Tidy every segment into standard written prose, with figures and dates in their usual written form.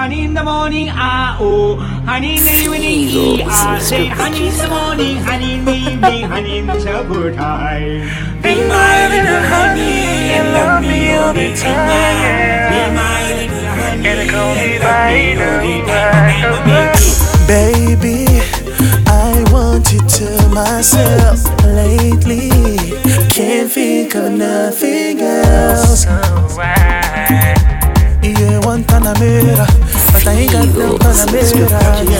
honey in the morning, ah oh, honey in the evening, ah. Say honey in the morning, honey in the evening, honey in the supper time. Be my little honey and love me all the time. Be my little honey and call me by the baby, I want you to myself lately. Can't think of nothing else. Yeah, one Panamera, but I ain't got no Panamera.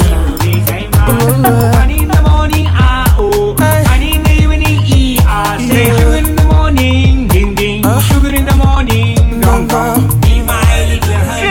Honey in the morning, ah oh, honey in the evening, ah. Say sugar in the morning, ding ding. Sugar in the morning, dong dong. Be my little honey.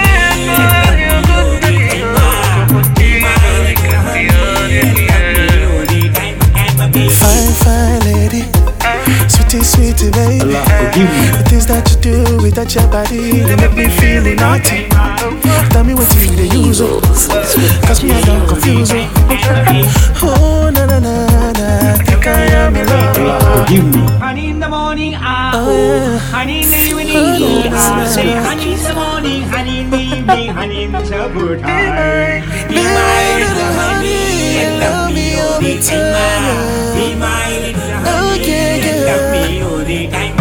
Fine, fine lady, sweetie, sweetie baby. The things that you do with that your body, they make me feel naughty. Tell me what you they use, cause me I don't confuse. Oh na na na na, think I am in love. Honey in the morning, ah oh, honey in the evening, ah. Say honey in the morning, honey in the evening, honey in the supper time. Be my little honey and love me all the time. Be my little honey and love me all the time.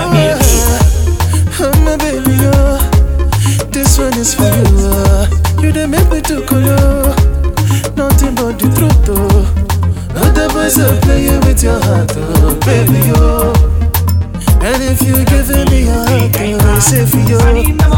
My baby, oh, this one is for you. You done make me to color, nothing but the truth, oh. Other boys are playing with your heart, oh, baby, oh. And if you giving me your heart, oh, say for you.